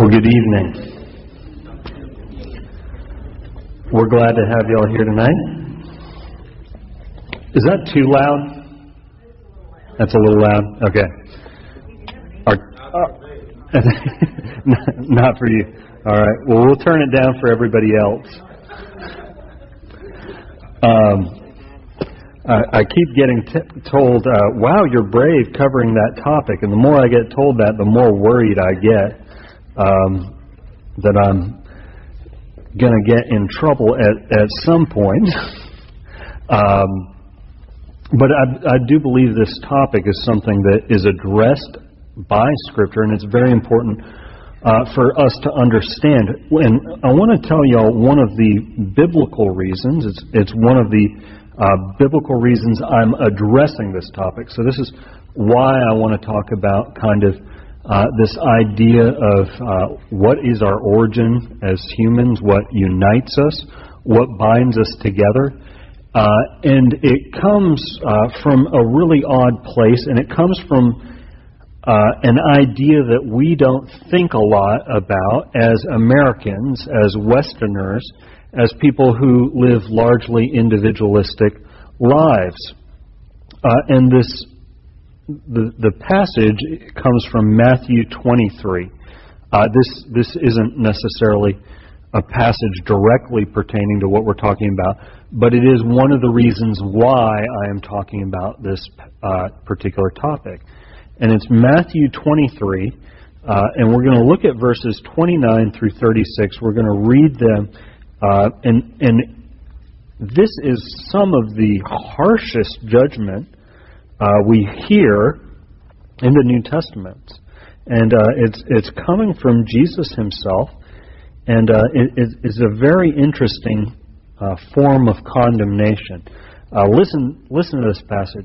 Well, good evening. We're glad to have you all here tonight. Is that too loud? That's a little loud? Okay. Not for you. All right. Well, we'll turn it down for everybody else. I keep getting told, wow, you're brave covering that topic. And the more I get told that, the more worried I get that I'm going to get in trouble at some point. But I do believe this topic is something that is addressed by Scripture, and it's very important for us to understand. And I want to tell you all one of the biblical reasons. It's one of the biblical reasons I'm addressing this topic. So this is why I want to talk about kind of this idea of what is our origin as humans, what unites us, what binds us together. And it comes from a really odd place, and it comes from an idea that we don't think a lot about as Americans, as Westerners, as people who live largely individualistic lives. And the passage comes from Matthew 23. This isn't necessarily a passage directly pertaining to what we're talking about, but it is one of the reasons why I am talking about this particular topic. And it's Matthew 23, and we're going to look at verses 29 through 36. We're going to read them, and this is some of the harshest judgment we hear in the New Testament. And it's coming from Jesus himself, and it's a very interesting form of condemnation. Listen to this passage.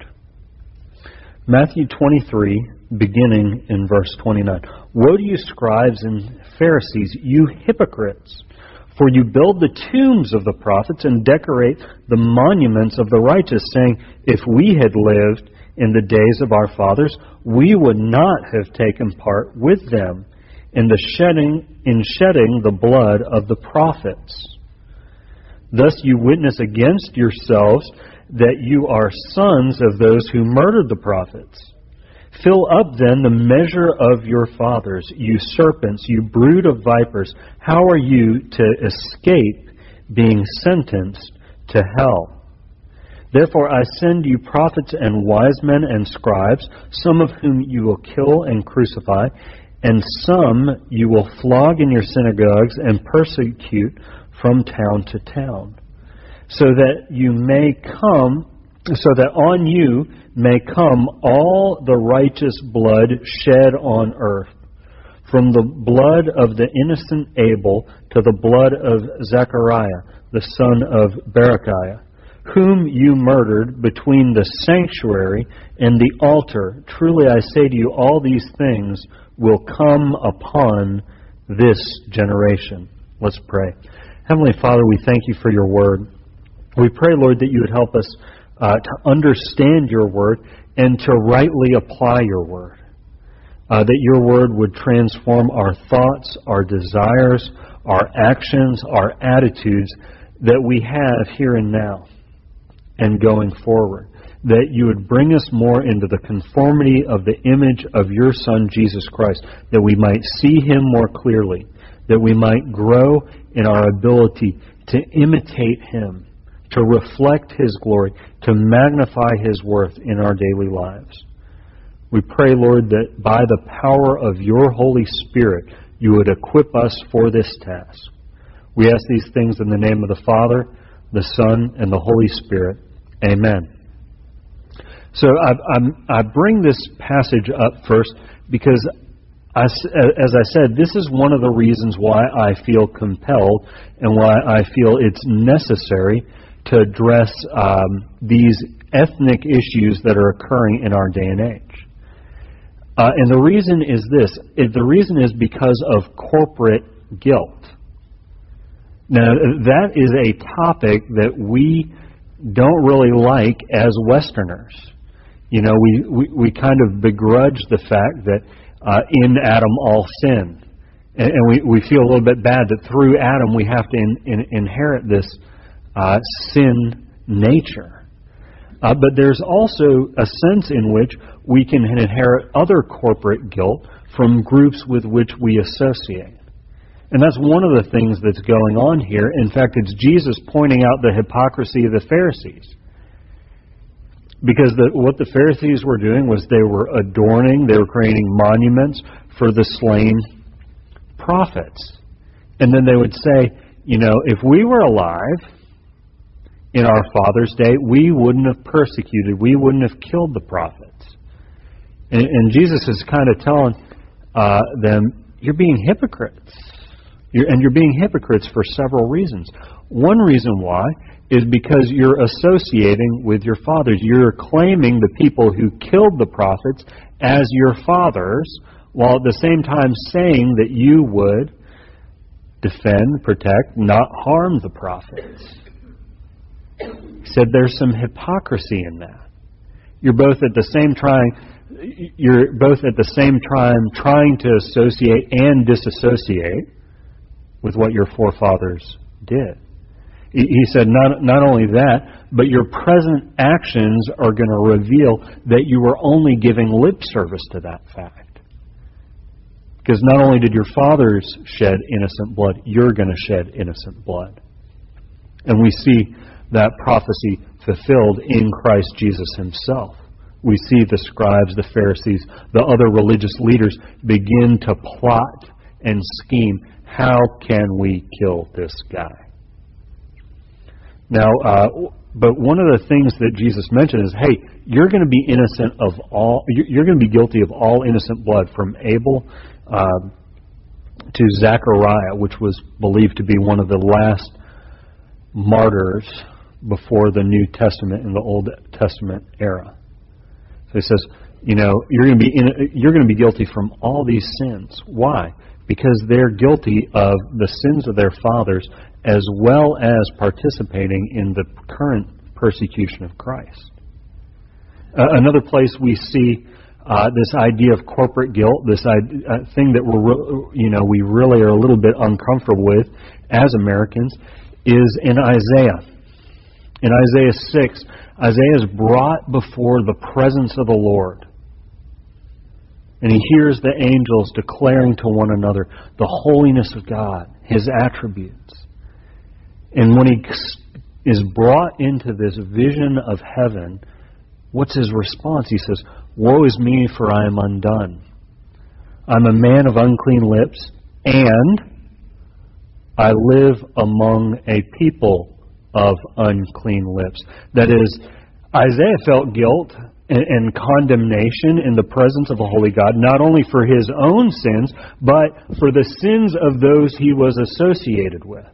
Matthew 23, beginning in verse 29. Woe to you, scribes and Pharisees, you hypocrites! For you build the tombs of the prophets and decorate the monuments of the righteous, saying, if we had lived in the days of our fathers, we would not have taken part with them in shedding the blood of the prophets. Thus you witness against yourselves that you are sons of those who murdered the prophets. Fill up then the measure of your fathers, you serpents, you brood of vipers. How are you to escape being sentenced to hell? Therefore I send you prophets and wise men and scribes, some of whom you will kill and crucify, and some you will flog in your synagogues and persecute from town to town, so that on you may come all the righteous blood shed on earth, from the blood of the innocent Abel to the blood of Zechariah, the son of Berechiah, whom you murdered between the sanctuary and the altar. Truly I say to you, all these things will come upon this generation. Let's pray. Heavenly Father, we thank you for your word. We pray, Lord, that you would help us to understand your word and to rightly apply your word. That your word would transform our thoughts, our desires, our actions, our attitudes that we have here and now and going forward. That you would bring us more into the conformity of the image of your Son, Jesus Christ, that we might see him more clearly, that we might grow in our ability to imitate him, to reflect his glory, to magnify his worth in our daily lives. We pray, Lord, that by the power of your Holy Spirit, you would equip us for this task. We ask these things in the name of the Father, the Son, and the Holy Spirit. Amen. So I bring this passage up first because, as I said, this is one of the reasons why I feel compelled and why I feel it's necessary to address these ethnic issues that are occurring in our day and age. And the reason is this. The reason is because of corporate guilt. Now, that is a topic that we don't really like as Westerners. You know, we kind of begrudge the fact that in Adam all sinned. And we feel a little bit bad that through Adam we have to inherit this sin nature. But there's also a sense in which we can inherit other corporate guilt from groups with which we associate. And that's one of the things that's going on here. In fact, it's Jesus pointing out the hypocrisy of the Pharisees. Because what the Pharisees were doing was they were adorning, they were creating monuments for the slain prophets. And then they would say, if we were alive in our Father's day, we wouldn't have persecuted, we wouldn't have killed the prophets. And Jesus is kind of telling them, you're being hypocrites. You're being hypocrites for several reasons. One reason why is because you're associating with your fathers. You're claiming the people who killed the prophets as your fathers, while at the same time saying that you would defend, protect, not harm the prophets. He said there's some hypocrisy in that. You're both at the same time trying to associate and disassociate with what your forefathers did. He said not only that, but your present actions are going to reveal that you were only giving lip service to that fact. Because not only did your fathers shed innocent blood, you're going to shed innocent blood. And we see that prophecy fulfilled in Christ Jesus himself. We see the scribes, the Pharisees, the other religious leaders begin to plot and scheme. How can we kill this guy? Now, but one of the things that Jesus mentioned is, hey, you're going to be innocent of all. You're going to be guilty of all innocent blood, from Abel to Zechariah, which was believed to be one of the last martyrs before the New Testament in the Old Testament era. So he says, you're going to be guilty from all these sins. Why? Because they're guilty of the sins of their fathers, as well as participating in the current persecution of Christ. Another place we see this idea of corporate guilt, this thing that we really are a little bit uncomfortable with as Americans, is in Isaiah. In Isaiah 6, Isaiah is brought before the presence of the Lord. And he hears the angels declaring to one another the holiness of God, his attributes. And when he is brought into this vision of heaven, what's his response? He says, "Woe is me, for I am undone. I'm a man of unclean lips, and I live among a people of unclean lips." That is, Isaiah felt guilt and condemnation in the presence of a holy God, not only for his own sins, but for the sins of those he was associated with.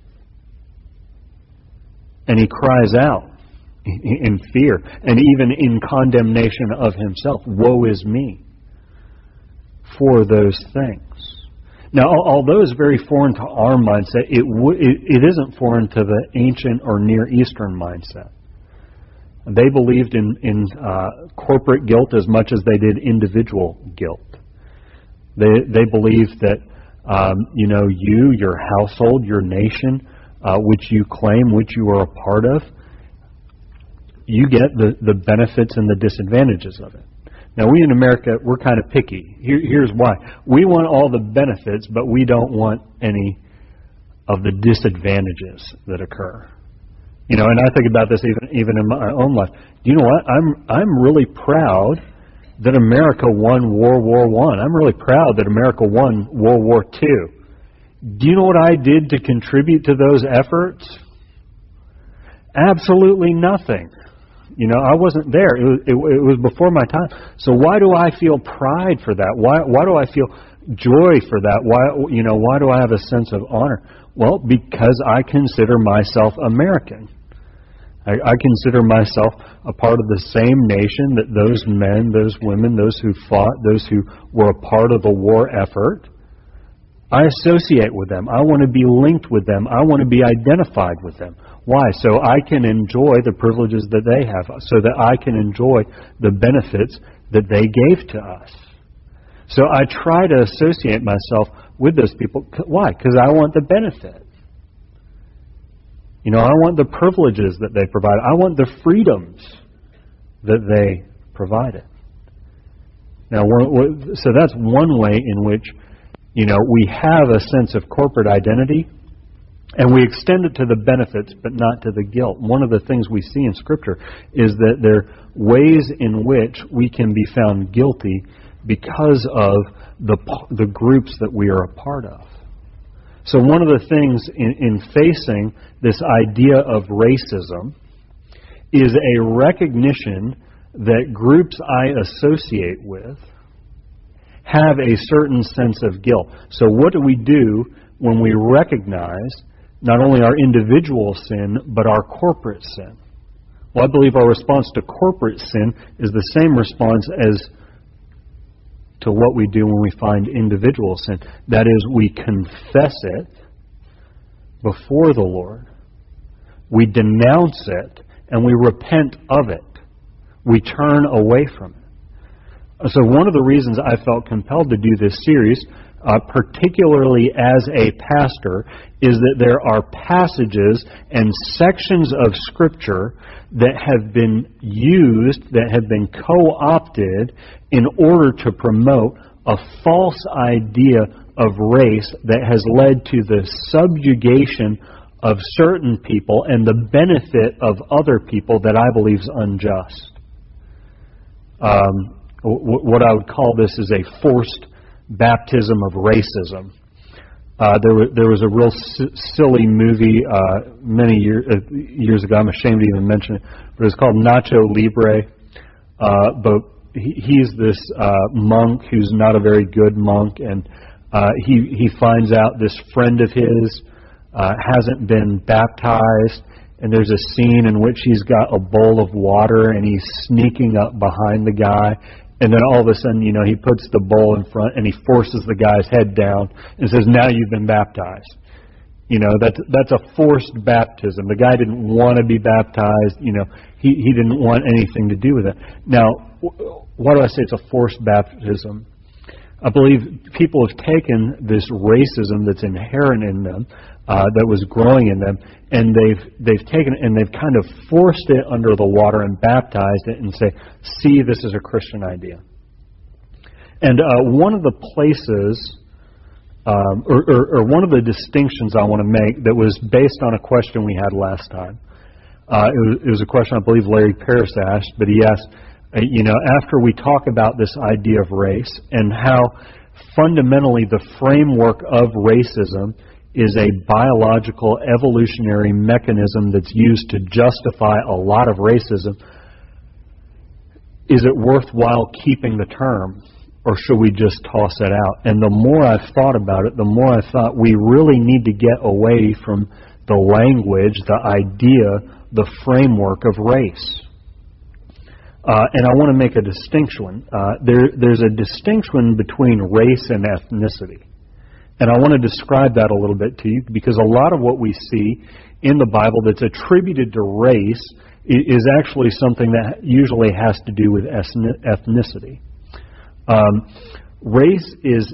And he cries out in fear and even in condemnation of himself, "Woe is me," for those things. Now, although it's very foreign to our mindset, it isn't foreign to the ancient or Near Eastern mindset. They believed in corporate guilt as much as they did individual guilt. They believed that you, your household, your nation, which you claim, which you are a part of, you get the benefits and the disadvantages of it. Now, we in America, we're kind of picky. Here's why. We want all the benefits, but we don't want any of the disadvantages that occur. And I think about this even in my own life. You know what? I'm really proud that America won World War I. I'm really proud that America won World War II. Do you know what I did to contribute to those efforts? Absolutely nothing. I wasn't there. It was before my time. So why do I feel pride for that? Why do I feel joy for that? Why do I have a sense of honor? Well, because I consider myself American. I consider myself a part of the same nation that those men, those women, those who fought, those who were a part of the war effort. I associate with them. I want to be linked with them. I want to be identified with them. Why? So I can enjoy the privileges that they have, so that I can enjoy the benefits that they gave to us. So I try to associate myself with those people. Why? Because I want the benefit. I want the privileges that they provide. I want the freedoms that they provided. Now, so that's one way in which, we have a sense of corporate identity, and we extend it to the benefits, but not to the guilt. One of the things we see in Scripture is that there are ways in which we can be found guilty because of the groups that we are a part of. So one of the things in facing this idea of racism is a recognition that groups I associate with have a certain sense of guilt. So what do we do when we recognize not only our individual sin, but our corporate sin? Well, I believe our response to corporate sin is the same response as to what we do when we find individual sin. That is, we confess it before the Lord, we denounce it, and we repent of it. We turn away from it. So one of the reasons I felt compelled to do this series, particularly as a pastor, is that there are passages and sections of Scripture that have been used, that have been co-opted in order to promote a false idea of race that has led to the subjugation of certain people and the benefit of other people that I believe is unjust. What I would call this is a forced baptism of racism. There was a real silly movie many years ago. I'm ashamed to even mention it, but it's called Nacho Libre. But he's this monk who's not a very good monk, and he finds out this friend of his hasn't been baptized, and there's a scene in which he's got a bowl of water and he's sneaking up behind the guy. And then all of a sudden, he puts the bowl in front and he forces the guy's head down and says, "Now you've been baptized." That's a forced baptism. The guy didn't want to be baptized. He didn't want anything to do with it. Now, why do I say it's a forced baptism? I believe people have taken this racism that's inherent in them, that was growing in them, and they've taken it and they've kind of forced it under the water and baptized it and say, "See, this is a Christian idea." And one of the places, or one of the distinctions I want to make that was based on a question we had last time. It was a question I believe Larry Paris asked, but he asked, after we talk about this idea of race and how fundamentally the framework of racism is a biological evolutionary mechanism that's used to justify a lot of racism, is it worthwhile keeping the term, or should we just toss it out? And the more I've thought about it, the more I thought we really need to get away from the language, the idea, the framework of race. And I want to make a distinction. There's a distinction between race and ethnicity. And I want to describe that a little bit to you, because a lot of what we see in the Bible that's attributed to race is actually something that usually has to do with ethnicity. Race is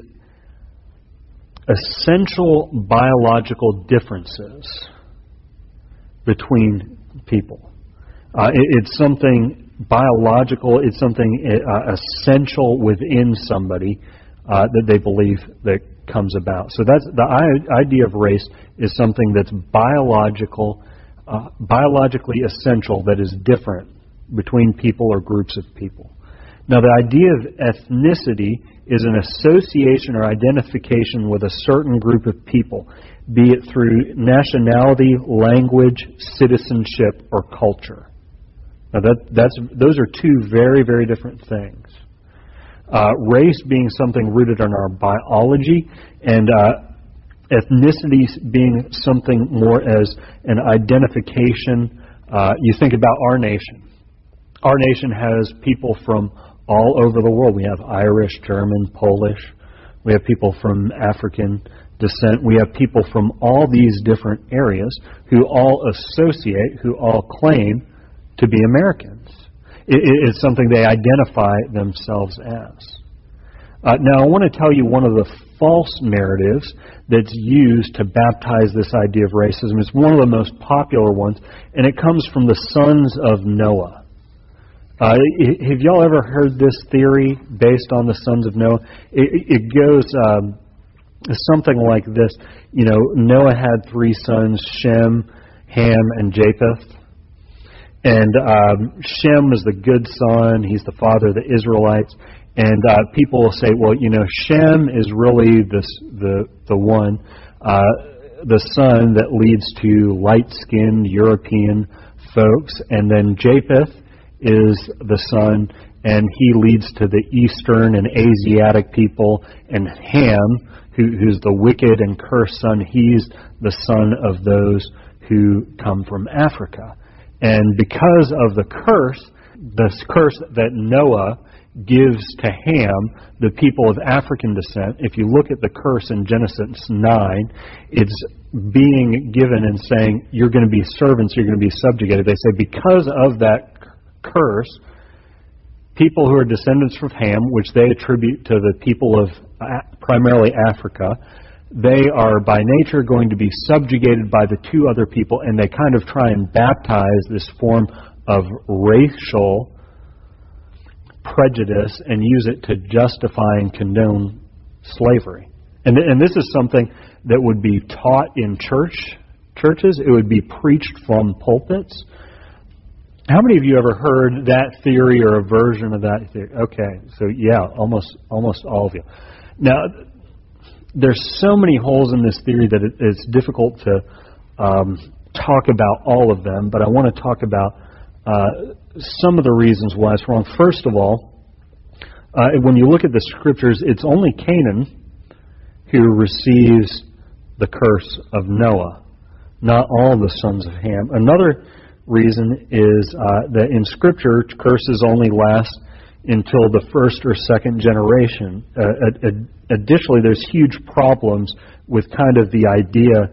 essential biological differences between people. It's something biological, it's something essential within somebody that they believe that comes about. So that's the idea of race is something that's biologically essential, that is different between people or groups of people. Now, the idea of ethnicity is an association or identification with a certain group of people, be it through nationality, language, citizenship, or culture. Now, those are two very, very different things. Race being something rooted in our biology, and ethnicity being something more as an identification. You think about our nation. Our nation has people from all over the world. We have Irish, German, Polish. We have people from African descent. We have people from all these different areas who all associate, who all claim to be Americans. It's something they identify themselves as. Now, I want to tell you one of the false narratives that's used to baptize this idea of racism. It's one of the most popular ones, and it comes from the sons of Noah. Have y'all ever heard this theory based on the sons of Noah? It goes something like this. You know, Noah had 3 sons, Shem, Ham, and Japheth. And Shem is the good son. He's the father of the Israelites. And people will say, well, you know, Shem is really the one, the son that leads to light-skinned European folks. And then Japheth is the son, and he leads to the Eastern and Asiatic people. And Ham, who's the wicked and cursed son, he's the son of those who come from Africa. And because of the curse that Noah gives to Ham, the people of African descent, if you look at the curse in Genesis 9, it's being given and saying, you're going to be servants, you're going to be subjugated. They say because of that curse, people who are descendants from Ham, which they attribute to the people of primarily Africa, they are by nature going to be subjugated by the 2 other people, and they kind of try and baptize this form of racial prejudice and use it to justify and condone slavery. And this is something that would be taught in churches. It would be preached from pulpits. How many of you ever heard that theory or a version of that theory? Okay, so yeah, almost all of you. Now, there's so many holes in this theory that it's difficult to talk about all of them, but I want to talk about some of the reasons why it's wrong. First of all, when you look at the Scriptures, it's only Canaan who receives the curse of Noah, not all the sons of Ham. Another reason is that in Scripture, curses only last until the first or second generation. Additionally, there's huge problems with kind of the idea,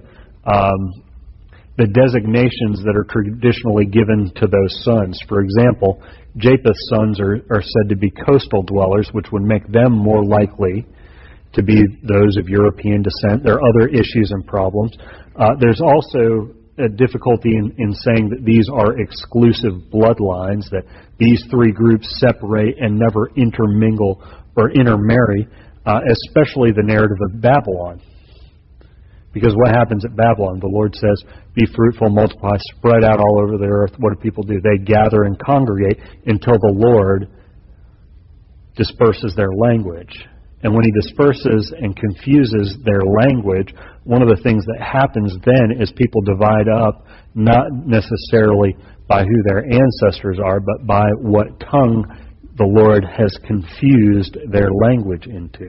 the designations that are traditionally given to those sons. For example, Japheth's sons are said to be coastal dwellers, which would make them more likely to be those of European descent. There are other issues and problems. There's also a difficulty in saying that these are exclusive bloodlines, that these 3 groups separate and never intermingle or intermarry, especially the narrative of Babylon. Because what happens at Babylon? The Lord says, be fruitful, multiply, spread out all over the earth. What do people do? They gather and congregate until the Lord disperses their language. And when He disperses and confuses their language, one of the things that happens then is people divide up, not necessarily by who their ancestors are, but by what tongue the Lord has confused their language into.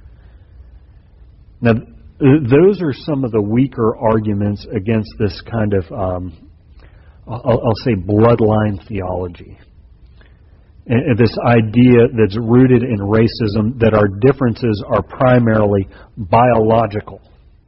Now, those are some of the weaker arguments against this kind of, I'll say, bloodline theology. And this idea that's rooted in racism, that our differences are primarily biological.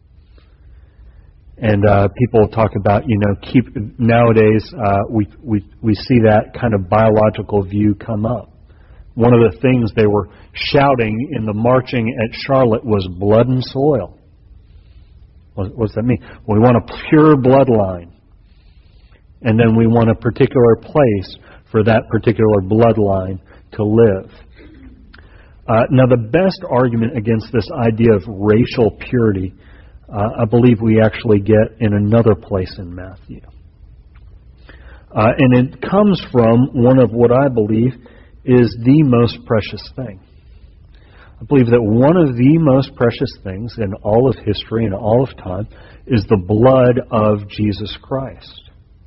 And people talk about, nowadays we see that kind of biological view come up. One of the things they were shouting in the marching at Charlotte was blood and soil. What does that mean? Well, we want a pure bloodline. And then we want a particular place for that particular bloodline to live. Now, the best argument against this idea of racial purity, I believe we actually get in another place in Matthew. And it comes from one of what I believe is the most precious thing. I believe that one of the most precious things in all of history and all of time is the blood of Jesus Christ.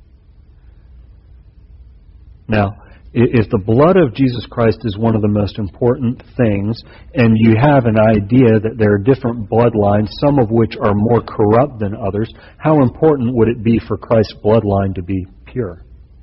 Now, if the blood of Jesus Christ is one of the most important things, and you have an idea that there are different bloodlines, some of which are more corrupt than others, how important would it be for Christ's bloodline to be pure?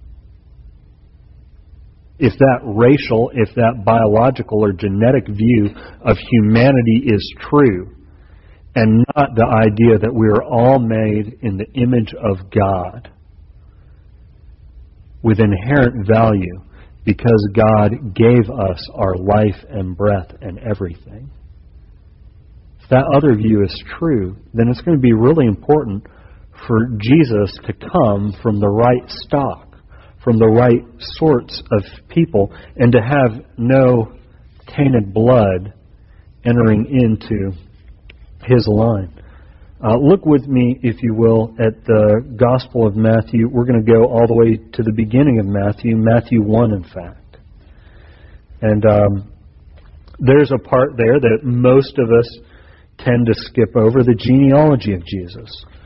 If that racial, if that biological or genetic view of humanity is true, and not the idea that we are all made in the image of God with inherent value, because God gave us our life and breath and everything. If that other view is true, then it's going to be really important for Jesus to come from the right stock, from the right sorts of people, and to have no tainted blood entering into his line. Look with me, if you will, at the Gospel of Matthew. We're going to go all the way to the beginning of Matthew, Matthew 1, in fact. And there's a part there that most of us tend to skip over, the genealogy of Jesus.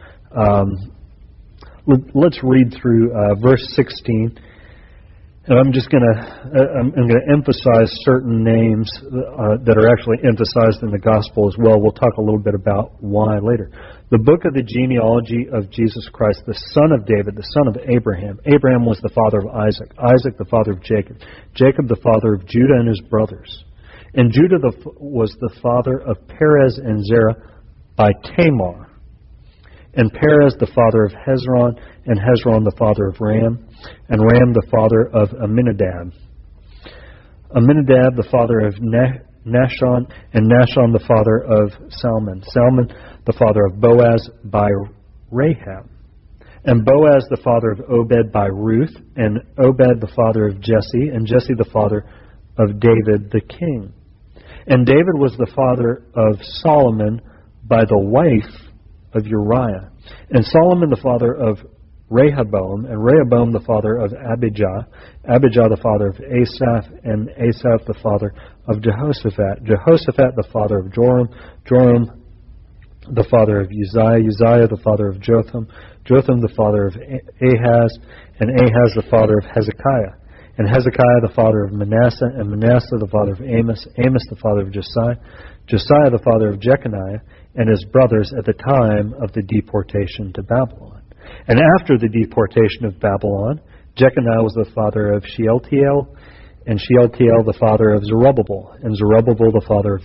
Let's read through verse 16. And I'm going to emphasize certain names that are actually emphasized in the gospel as well. We'll talk a little bit about why later. The book of the genealogy of Jesus Christ, the son of David, the son of Abraham. Abraham was the father of Isaac. Isaac the father of Jacob. Jacob the father of Judah and his brothers. And Judah was the father of Perez and Zerah by Tamar. And Perez the father of Hezron, and Hezron the father of Ram, and Ram the father of Amminadab. Amminadab the father of Nahshon, and Nahshon the father of Salmon. Salmon the father of Boaz by Rahab. And Boaz the father of Obed by Ruth, and Obed the father of Jesse, and Jesse the father of David the king. And David was the father of Solomon by the wife of Uriah. And Solomon the father of Rehoboam, and Rehoboam the father of Abijah, Abijah the father of Asaph, and Asaph the father of Jehoshaphat, Jehoshaphat the father of Joram, Joram the father of Uzziah, Uzziah the father of Jotham, Jotham the father of Ahaz, and Ahaz the father of Hezekiah, and Hezekiah the father of Manasseh, and Manasseh the father of Amos, Amos the father of Josiah, Josiah the father of Jeconiah, and his brothers at the time of the deportation to Babylon. And after the deportation of Babylon, Jeconiah was the father of Shealtiel, and Shealtiel the father of Zerubbabel, and Zerubbabel the father of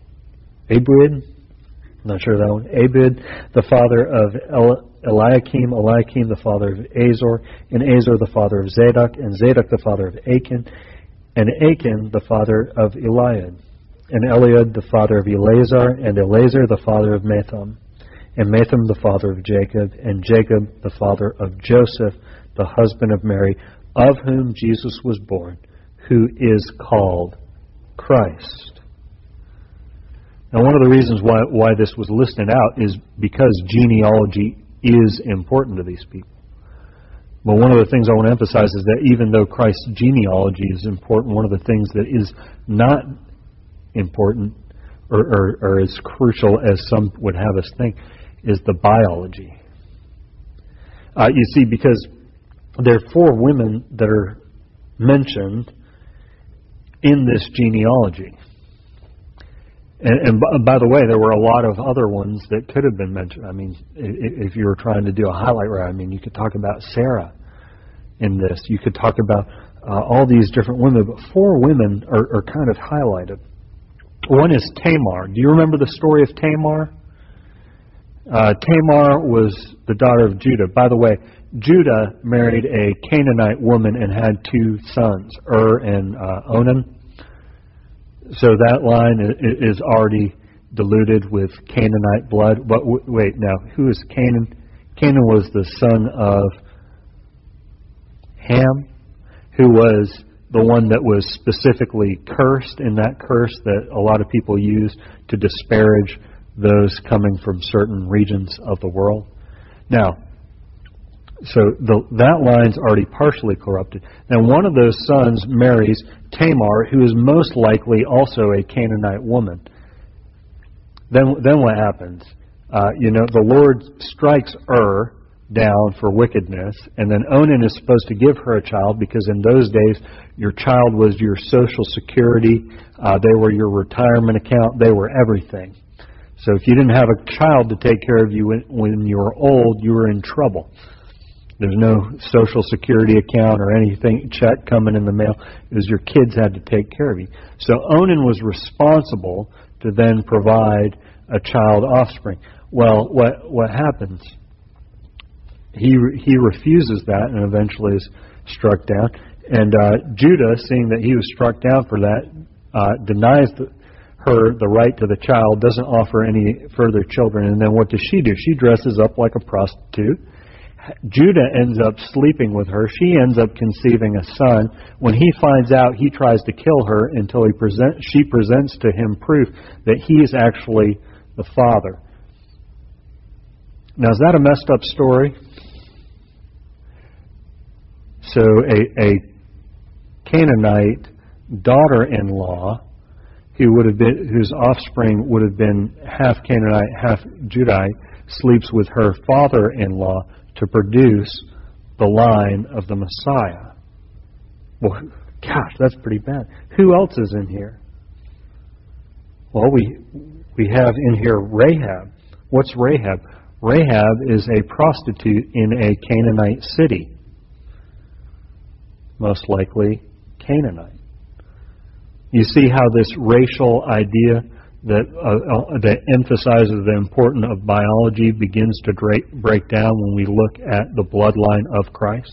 Abud, I'm not sure that one, Abud the father of Eliakim, Eliakim the father of Azor, and Azor the father of Zadok, and Zadok the father of Achan, and Achan the father of Eliad, and Eliad the father of Eleazar, and Eleazar the father of Matham, and Matham the father of Jacob, and Jacob the father of Joseph, the husband of Mary, of whom Jesus was born, who is called Christ. Now, one of the reasons why this was listed out is because genealogy is important to these people. But one of the things I want to emphasize is that even though Christ's genealogy is important, one of the things that is not important or as crucial as some would have us think is the biology. You see, because there are 4 women that are mentioned in this genealogy. And by the way, there were a lot of other ones that could have been mentioned. I mean, if you were trying to do a highlight reel, I mean, you could talk about Sarah in this. You could talk about all these different women, but 4 women are kind of highlighted. One is Tamar. Do you remember the story of Tamar? Tamar was the daughter of Judah. By the way, Judah married a Canaanite woman and had 2 sons, and Onan. So that line is already diluted with Canaanite blood. But wait, now, who is Canaan? Canaan was the son of Ham, who was the one that was specifically cursed, in that curse that a lot of people use to disparage those coming from certain regions of the world. Now, so that line's already partially corrupted. Now, one of those sons marries Tamar, who is most likely also a Canaanite woman. Then what happens? The Lord strikes down for wickedness, and then Onan is supposed to give her a child, because in those days your child was your social security, they were your retirement account, they were everything. So if you didn't have a child to take care of you when you were old, you were in trouble. There's no social security account or anything, check coming in the mail. It was your kids had to take care of you. So Onan was responsible to then provide a child offspring. Well, what happens? He refuses that and eventually is struck down. And Judah, seeing that he was struck down for that, denies her the right to the child, doesn't offer any further children. And then what does she do? She dresses up like a prostitute. Judah ends up sleeping with her. She ends up conceiving a son. When he finds out, he tries to kill her until she presents to him proof that he is actually the father. Now, is that a messed up story? So a Canaanite daughter-in-law whose offspring would have been half Canaanite, half Judite, sleeps with her father-in-law to produce the line of the Messiah. Well, gosh, that's pretty bad. Who else is in here? Well, we have in here Rahab. What's Rahab? Rahab is a prostitute in a Canaanite city. Most likely Canaanite. You see how this racial idea that emphasizes the importance of biology begins to break down when we look at the bloodline of Christ?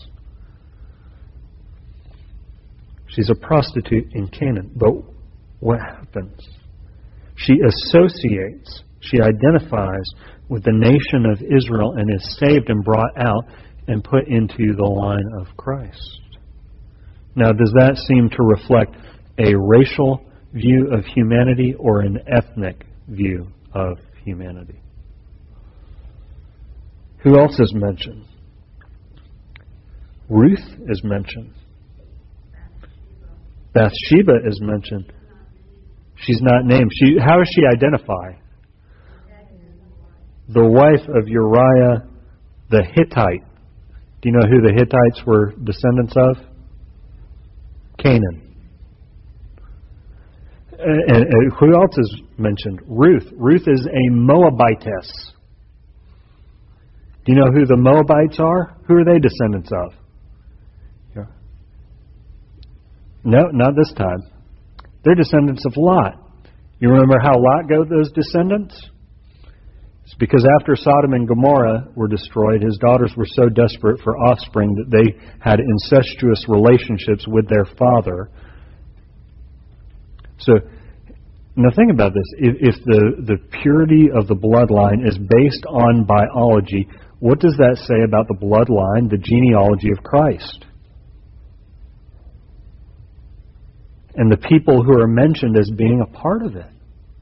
She's a prostitute in Canaan. But what happens? She associates, she identifies with the nation of Israel and is saved and brought out and put into the line of Christ. Now, does that seem to reflect a racial view of humanity or an ethnic view of humanity? Who else is mentioned? Ruth is mentioned. Bathsheba is mentioned. She's not named. How does she identify? The wife of Uriah the Hittite. Do you know who the Hittites were descendants of? Canaan. And who else is mentioned? Ruth. Ruth is a Moabitess. Do you know who the Moabites are? Who are they descendants of? Yeah. No, not this time. They're descendants of Lot. You remember how Lot got those descendants? It's because after Sodom and Gomorrah were destroyed, his daughters were so desperate for offspring that they had incestuous relationships with their father. So, now think about this. If the purity of the bloodline is based on biology, what does that say about the bloodline, the genealogy of Christ? And the people who are mentioned as being a part of it.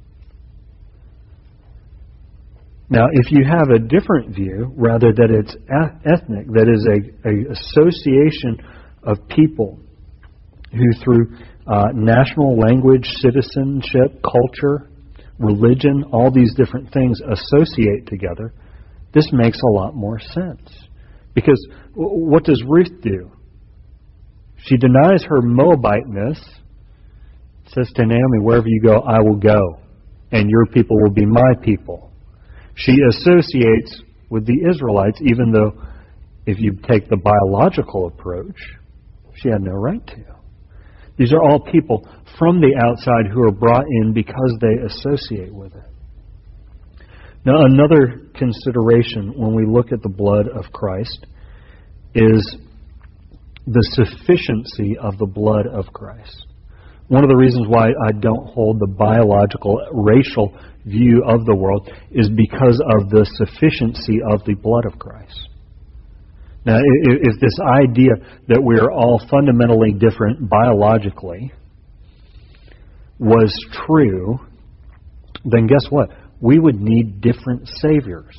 Now, if you have a different view, rather that it's ethnic, that is a association of people who through national language, citizenship, culture, religion, all these different things associate together, this makes a lot more sense. Because what does Ruth do? She denies her Moabiteness, says to Naomi, wherever you go, I will go, and your people will be my people. She associates with the Israelites, even though if you take the biological approach, she had no right to. These are all people from the outside who are brought in because they associate with it. Now, another consideration when we look at the blood of Christ is the sufficiency of the blood of Christ. One of the reasons why I don't hold the biological, racial view of the world is because of the sufficiency of the blood of Christ. Now, if this idea that we are all fundamentally different biologically was true, then guess what? We would need different saviors.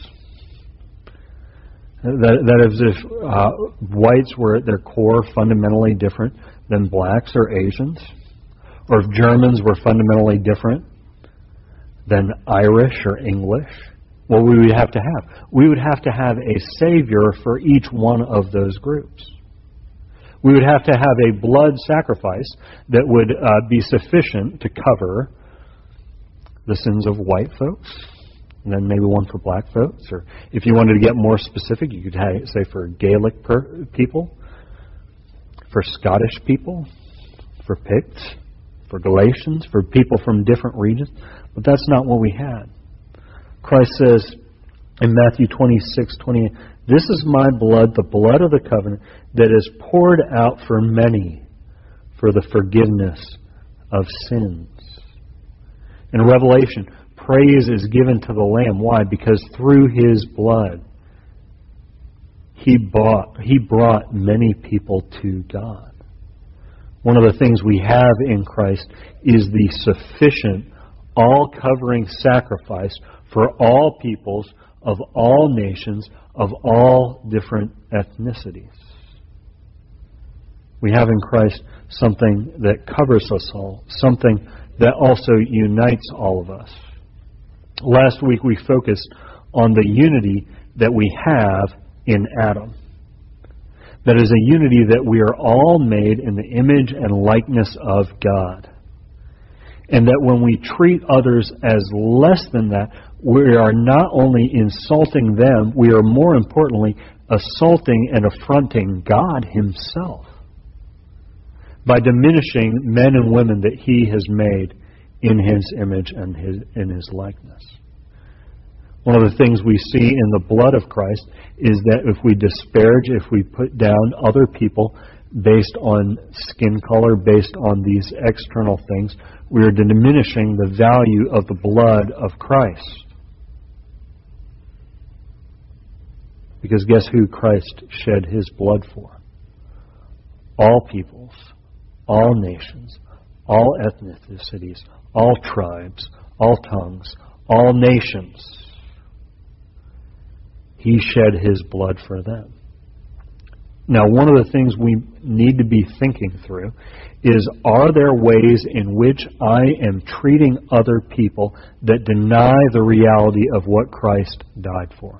That is, if whites were at their core fundamentally different than blacks or Asians, or if Germans were fundamentally different than Irish or English, what would we have to have? We would have to have a savior for each one of those groups. We would have to have a blood sacrifice that would be sufficient to cover the sins of white folks, and then maybe one for black folks. Or if you wanted to get more specific, you could say for Gaelic people, for Scottish people, for Picts, for Galatians, for people from different regions. But that's not what we had. Christ says in Matthew 26:28, "This is my blood, the blood of the covenant, that is poured out for many for the forgiveness of sins. In Revelation, praise is given to the Lamb. Why? Because through His blood, He brought many people to God. One of the things we have in Christ is the sufficient, all-covering sacrifice for all peoples of all nations, of all different ethnicities. We have in Christ something that covers us all, something that also unites all of us. Last week we focused on the unity that we have in Adam. That is a unity that we are all made in the image and likeness of God. And that when we treat others as less than that, we are not only insulting them, we are more importantly assaulting and affronting God Himself by diminishing men and women that He has made in His image and in His likeness. One of the things we see in the blood of Christ is that if we disparage, if we put down other people based on skin color, based on these external things, we are diminishing the value of the blood of Christ. Because guess who Christ shed His blood for? All peoples, all nations, all ethnicities, all tribes, all tongues, all nations. He shed His blood for them. Now, one of the things we need to be thinking through is, are there ways in which I am treating other people that deny the reality of what Christ died for?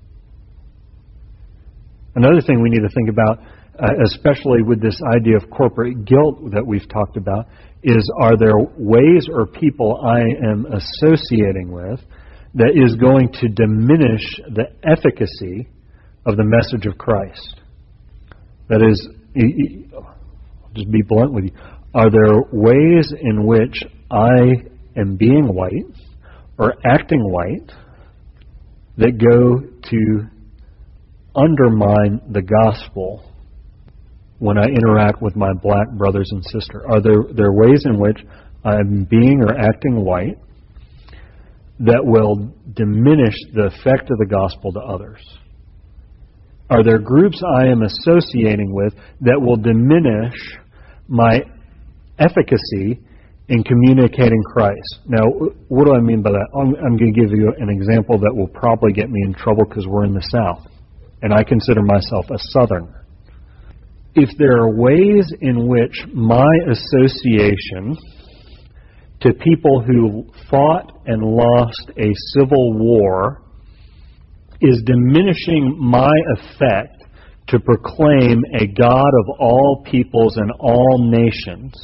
Another thing we need to think about, especially with this idea of corporate guilt that we've talked about, is, are there ways or people I am associating with that is going to diminish the efficacy of the message of Christ? That is, I'll just be blunt with you, are there ways in which I am being white or acting white that go to undermine the gospel when I interact with my black brothers and sisters? Are there ways in which I'm being or acting white that will diminish the effect of the gospel to others? Are there groups I am associating with that will diminish my efficacy in communicating Christ? Now, what do I mean by that? I'm going to give you an example that will probably get me in trouble because we're in the South, and I consider myself a Southerner. If there are ways in which my association to people who fought and lost a civil war is diminishing my effect to proclaim a God of all peoples and all nations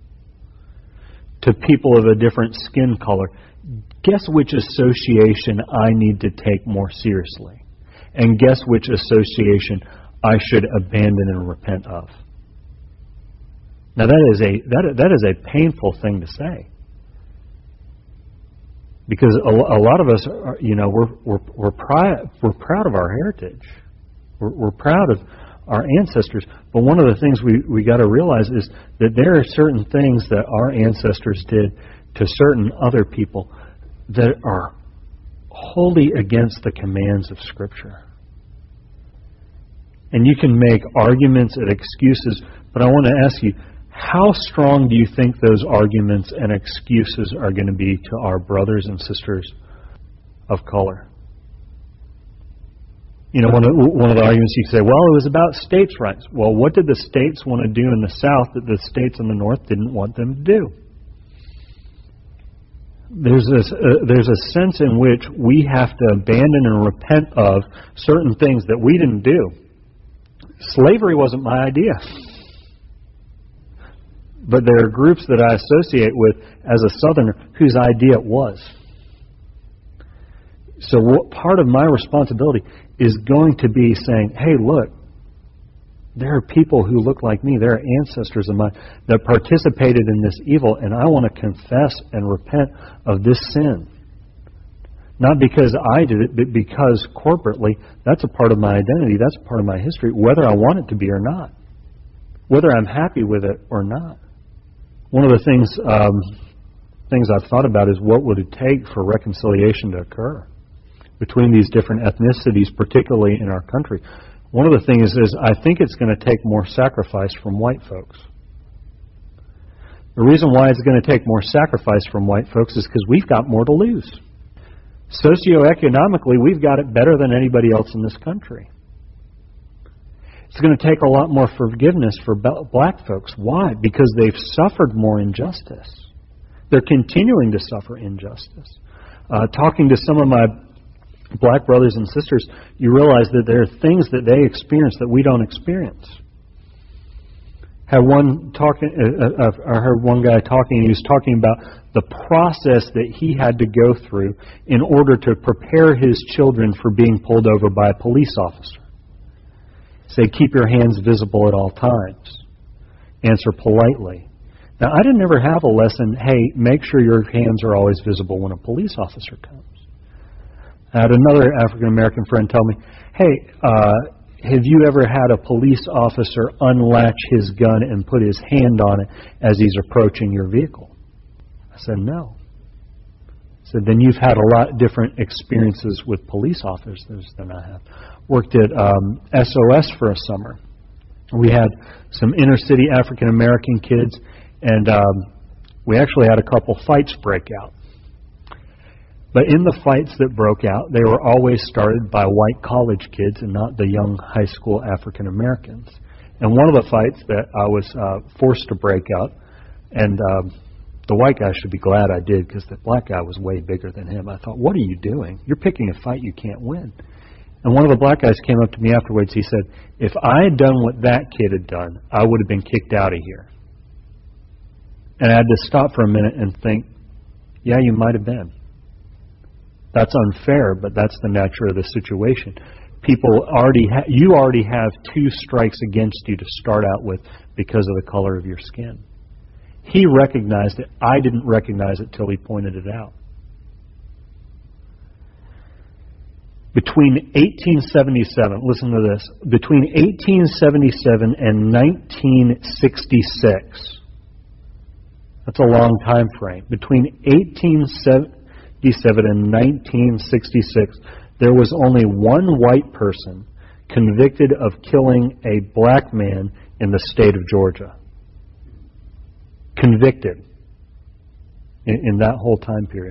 to people of a different skin color, guess which association I need to take more seriously? And guess which association I should abandon and repent of? Now that is a painful thing to say. Because a lot of us, are, we're proud of our heritage. We're proud of our ancestors. But one of the things we got to realize is that there are certain things that our ancestors did to certain other people that are wholly against the commands of Scripture. And you can make arguments and excuses, but I want to ask you, how strong do you think those arguments and excuses are going to be to our brothers and sisters of color? One of the arguments you say, well, it was about states' rights. Well, what did the states want to do in the South that the states in the North didn't want them to do? There's a sense in which we have to abandon and repent of certain things that we didn't do. Slavery wasn't my idea. But there are groups that I associate with as a Southerner whose idea it was. So part of my responsibility is going to be saying, hey, look, there are people who look like me. There are ancestors of mine that participated in this evil, and I want to confess and repent of this sin. Not because I did it, but because corporately, that's a part of my identity. That's a part of my history, whether I want it to be or not. whether I'm happy with it or not. One of the things I've thought about is what would it take for reconciliation to occur between these different ethnicities, particularly in our country. One of the things is I think it's going to take more sacrifice from white folks. The reason why it's going to take more sacrifice from white folks is because we've got more to lose. Socioeconomically, we've got it better than anybody else in this country. It's going to take a lot more forgiveness for black folks. Why? Because they've suffered more injustice. They're continuing to suffer injustice. Talking to some of my black brothers and sisters, you realize that there are things that they experience that we don't experience. I heard one guy talking, he was talking about the process that he had to go through in order to prepare his children for being pulled over by a police officer. Say, keep your hands visible at all times. Answer politely. Now, I didn't ever have a lesson, hey, make sure your hands are always visible when a police officer comes. I had another African-American friend tell me, hey, have you ever had a police officer unlatch his gun and put his hand on it as he's approaching your vehicle? I said, no. I said, then you've had a lot different experiences with police officers than I have. Worked at SOS for a summer. We had some inner-city African-American kids, and we actually had a couple fights break out. But in the fights that broke out, they were always started by white college kids and not the young high school African Americans. And one of the fights that I was forced to break out, and the white guy should be glad I did because the black guy was way bigger than him. I thought, what are you doing? You're picking a fight you can't win. And one of the black guys came up to me afterwards. He said, if I had done what that kid had done, I would have been kicked out of here. And I had to stop for a minute and think, yeah, you might have been. That's unfair, but that's the nature of the situation. You already have 2 strikes against you to start out with because of the color of your skin. He recognized it. I didn't recognize it till he pointed it out. Between 1877, listen to this, between 1877 and 1966, that's a long time frame. Between 1877 and 1966, there was only one white person convicted of killing a black man in the state of Georgia. Convicted in that whole time period.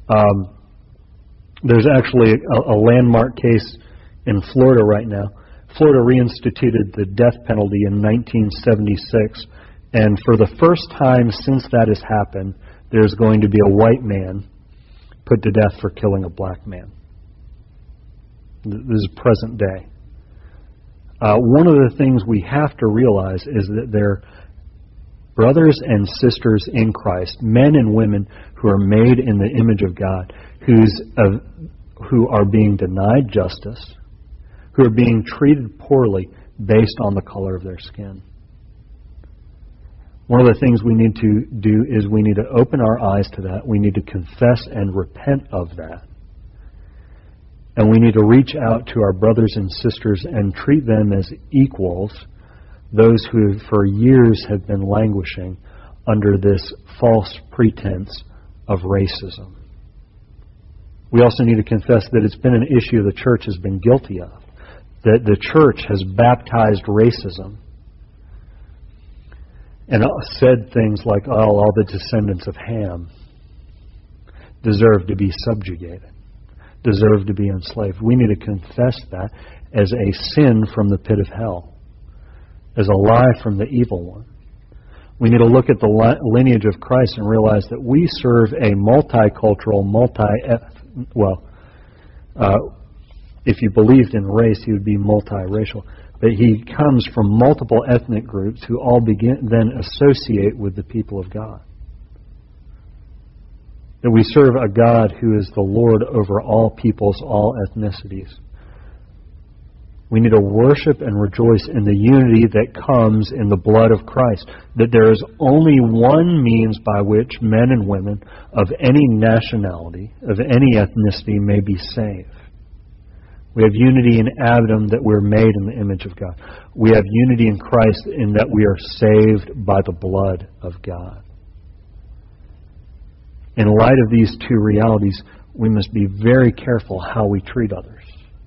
There's actually a landmark case in Florida right now. Florida reinstituted the death penalty in 1976, and for the first time since that has happened, there's going to be a white man put to death for killing a black man. This is present day. One of the things we have to realize is that they're brothers and sisters in Christ, men and women who are made in the image of God, who are being denied justice, who are being treated poorly based on the color of their skin. One of the things we need to do is we need to open our eyes to that. We need to confess and repent of that. And we need to reach out to our brothers and sisters and treat them as equals, those who for years have been languishing under this false pretense of racism. We also need to confess that it's been an issue the church has been guilty of, that the church has baptized racism and said things like, oh, all the descendants of Ham deserve to be subjugated, deserve to be enslaved. We need to confess that as a sin from the pit of hell, as a lie from the evil one. We need to look at the lineage of Christ and realize that we serve a multicultural, if you believed in race, he would be multiracial. But he comes from multiple ethnic groups who all then associate with the people of God. That we serve a God who is the Lord over all peoples, all ethnicities. We need to worship and rejoice in the unity that comes in the blood of Christ. That there is only one means by which men and women of any nationality, of any ethnicity may be saved. We have unity in Adam that we're made in the image of God. We have unity in Christ in that we are saved by the blood of God. In light of these two realities, we must be very careful how we treat others.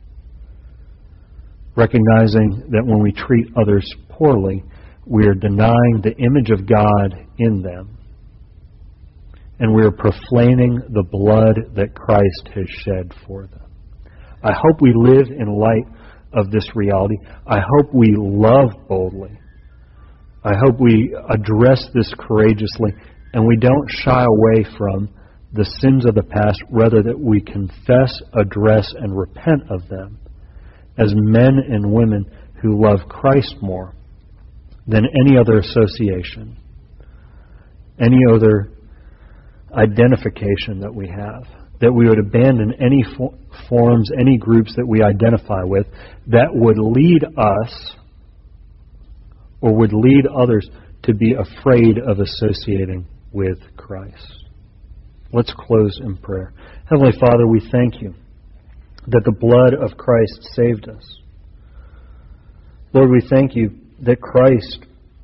Recognizing that when we treat others poorly, we are denying the image of God in them. And we are profaning the blood that Christ has shed for them. I hope we live in light of this reality. I hope we love boldly. I hope we address this courageously and we don't shy away from the sins of the past, rather that we confess, address, and repent of them as men and women who love Christ more than any other association, any other identification that we have, that we would abandon any forms, any groups that we identify with that would lead us or would lead others to be afraid of associating with Christ. Let's close in prayer. Heavenly Father, we thank you that the blood of Christ saved us. Lord, we thank you that Christ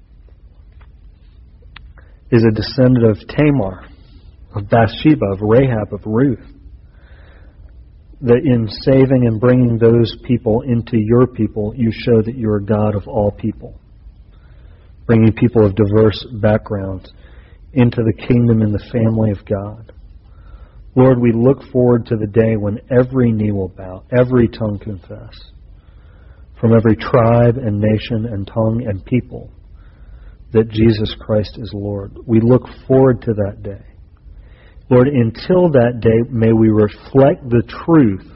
is a descendant of Tamar, of Bathsheba, of Rahab, of Ruth. That in saving and bringing those people into your people, you show that you are God of all people. Bringing people of diverse backgrounds into the kingdom and the family of God. Lord, we look forward to the day when every knee will bow, every tongue confess, from every tribe and nation and tongue and people, that Jesus Christ is Lord. We look forward to that day. Lord, until that day, may we reflect the truth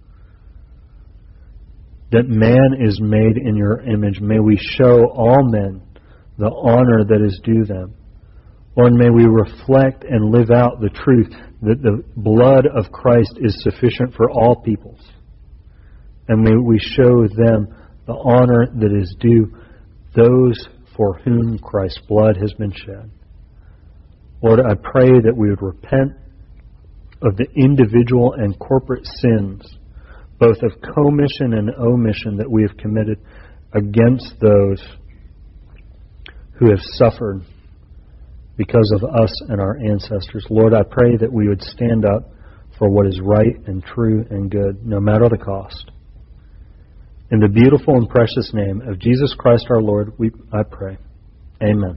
that man is made in your image. May we show all men the honor that is due them. Lord, may we reflect and live out the truth that the blood of Christ is sufficient for all peoples. And may we show them the honor that is due those for whom Christ's blood has been shed. Lord, I pray that we would repent of the individual and corporate sins, both of commission and omission, that we have committed against those who have suffered because of us and our ancestors. Lord, I pray that we would stand up for what is right and true and good, no matter the cost. In the beautiful and precious name of Jesus Christ our Lord, I pray. Amen.